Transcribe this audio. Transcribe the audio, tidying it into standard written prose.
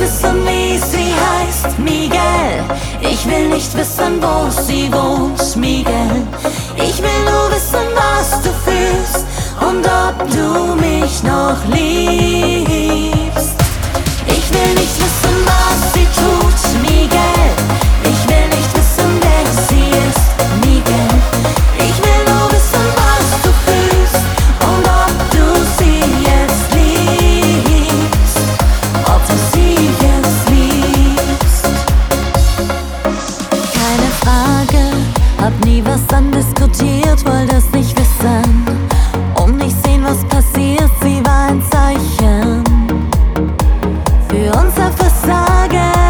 wissen, wie sie heißt, Miguel. Ich will nicht wissen, wo sie wohnt, Miguel. Ich will nur wissen, was du fühlst und ob du mich noch liebst. Ich will nicht wissen, was sie tut, Miguel. Ich will nicht wissen, wer sie ist, Miguel. Ich will nur wissen, was du fühlst und ob du sie jetzt liebst. Ob du sie jetzt liebst. Keine Frage, hab nie was andiskutiert, wollte es nicht wissen und nicht sehen, was passiert. Sie war ein Zeichen für unser Versagen.